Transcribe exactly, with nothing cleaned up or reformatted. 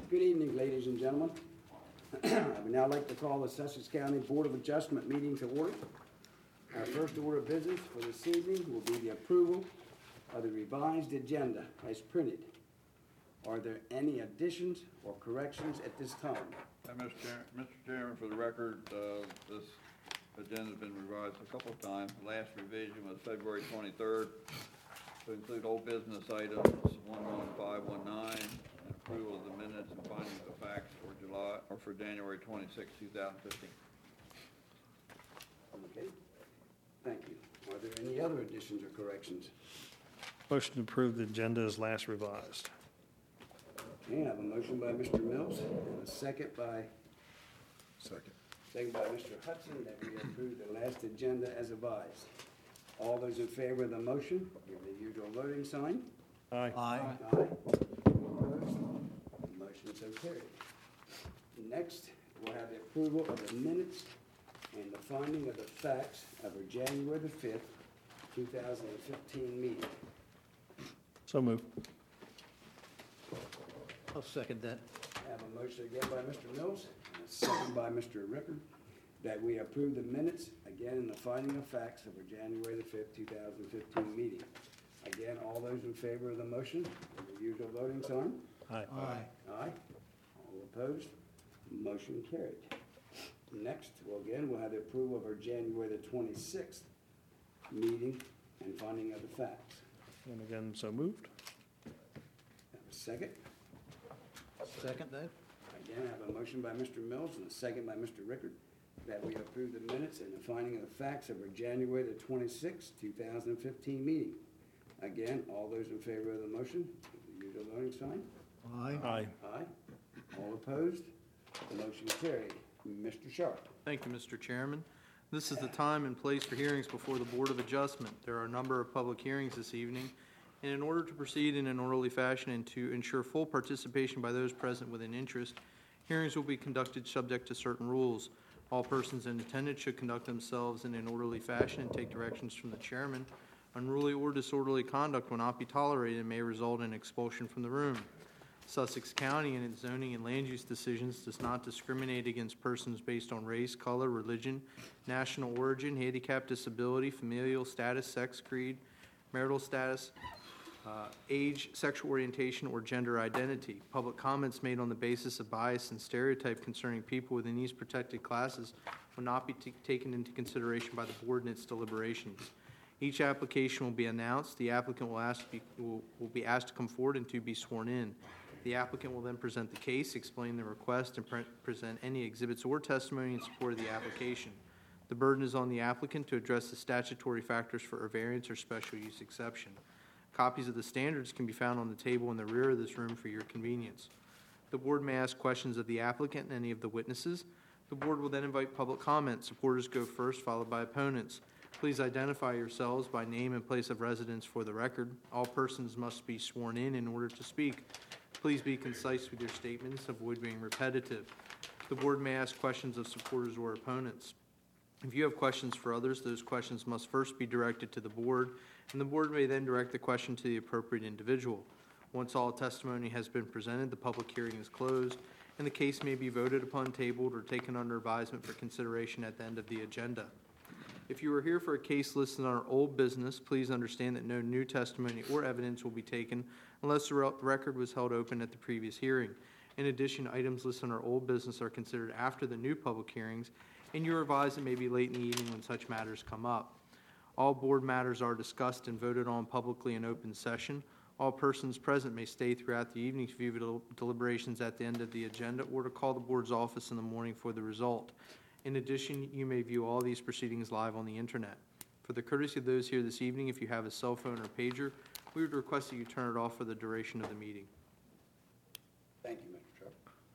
Good evening, ladies and gentlemen. I would now like to call the Sussex County Board of Adjustment meeting to order. Our first order of business for this evening will be the approval of the revised agenda as printed. Are there any additions or corrections at this time? Uh, Mister Chair, Mister Chairman, for the record, uh, this agenda has been revised a couple of times. The last revision was February twenty-third to include old business items one one five one nine and approval of the minutes and findings of facts for July or for January twenty-sixth, two thousand fifteen. Okay, thank you. Are there any other additions or corrections? Motion to approve the agenda as last revised. Okay, I have a motion by Mister Mills and a second by Second. second by Mister Hudson that we approve the last agenda as advised. All those in favor of the motion, give the usual voting sign. Aye. Aye. Opposed? The motion is so carried. Next, we'll have the approval of the minutes and the finding of the facts of our January the fifth, two thousand fifteen meeting. So moved. I'll second that. I have a motion again by Mister Mills and a second by Mister Rickard that we approve the minutes, again, in the finding of facts of our January the fifth, two thousand fifteen meeting. Again, all those in favor of the motion, with the usual voting sign. Aye. Aye. Aye. All opposed? Motion carried. Next, well, again, we'll have the approval of our January the twenty-sixth meeting and finding of the facts. And again, so moved. Have a second? Second that? Again, I have a motion by Mister Mills and a second by Mister Rickard that we approve the minutes and the finding of the facts of our January the twenty-sixth, two thousand fifteen meeting. Again, all those in favor of the motion, with the usual voting sign. Aye. Aye. Aye. All opposed? The motion carried. Mister Sharp. Thank you, Mister Chairman. This is the time and place for hearings before the Board of Adjustment. There are a number of public hearings this evening, and in order to proceed in an orderly fashion and to ensure full participation by those present with an interest, hearings will be conducted subject to certain rules. All persons in attendance should conduct themselves in an orderly fashion and take directions from the chairman. Unruly or disorderly conduct will not be tolerated and may result in expulsion from the room. Sussex County, in its zoning and land use decisions, does not discriminate against persons based on race, color, religion, national origin, handicap, disability, familial status, sex, creed, marital status, uh, age, sexual orientation, or gender identity. Public comments made on the basis of bias and stereotype concerning people within these protected classes will not be t- taken into consideration by the board in its deliberations. Each application will be announced. The applicant will, ask to be, will, will be asked to come forward and to be sworn in. The applicant will then present the case, explain the request, and pre- present any exhibits or testimony in support of the application. The burden is on the applicant to address the statutory factors for a variance or special use exception. Copies of the standards can be found on the table in the rear of this room for your convenience. The board may ask questions of the applicant and any of the witnesses. The board will then invite public comment. Supporters go first, followed by opponents. Please identify yourselves by name and place of residence for the record. All persons must be sworn in in order to speak. Please be concise with your statements. Avoid being repetitive. The board may ask questions of supporters or opponents. If you have questions for others, those questions must first be directed to the board, and the board may then direct the question to the appropriate individual. Once all testimony has been presented, the public hearing is closed, and the case may be voted upon, tabled, or taken under advisement for consideration at the end of the agenda. If you are here for a case listed on our old business, please understand that no new testimony or evidence will be taken unless the record was held open at the previous hearing. In addition, items listed on our old business are considered after the new public hearings, and you are advised it may be late in the evening when such matters come up. All board matters are discussed and voted on publicly in open session. All persons present may stay throughout the evening to view the deliberations at the end of the agenda or to call the board's office in the morning for the result. In addition, you may view all these proceedings live on the internet. For the courtesy of those here this evening, if you have a cell phone or pager, we would request that you turn it off for the duration of the meeting. Thank you.